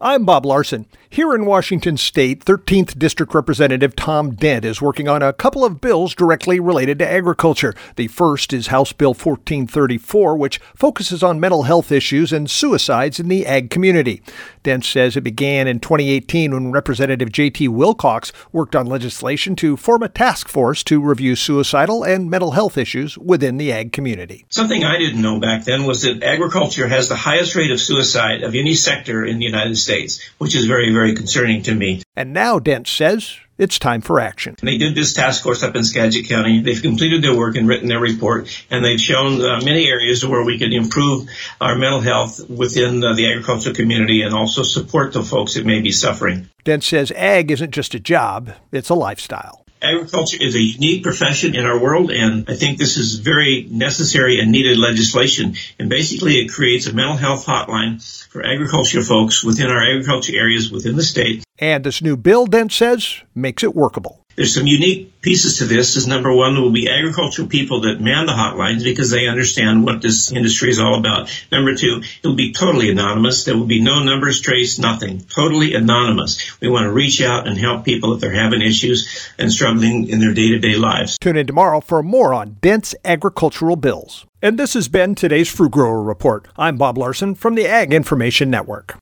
I'm Bob Larson. Here in Washington State, 13th District Representative Tom Dent is working on a couple of bills directly related to agriculture. The first is House Bill 1434, which focuses on mental health issues and suicides in the ag community. Dent says it began in 2018 when Representative J.T. Wilcox worked on legislation to form a task force to review suicidal and mental health issues within the ag community. Something I didn't know back then was that agriculture has the highest rate of suicide of any sector in the United States, which is very, very concerning to me. And now Dent says it's time for action. They did this task force up in Skagit County. They've completed their work and written their report, and they've shown many areas where we can improve our mental health within the agricultural community and also support the folks that may be suffering. Dent says ag isn't just a job, it's a lifestyle. Agriculture is a unique profession in our world, and I think this is very necessary and needed legislation. And basically, it creates a mental health hotline for agriculture folks within our agriculture areas within the state. And this new bill, Dent says, makes it workable. There's some unique pieces to this. Is number one, there will be agricultural people that man the hotlines because they understand what this industry is all about. Number two, it will be totally anonymous. There will be no numbers traced, nothing. Totally anonymous. We want to reach out and help people if they're having issues and struggling in their day-to-day lives. Tune in tomorrow for more on Dent's agricultural bills. And this has been today's Fruit Grower Report. I'm Bob Larson from the Ag Information Network.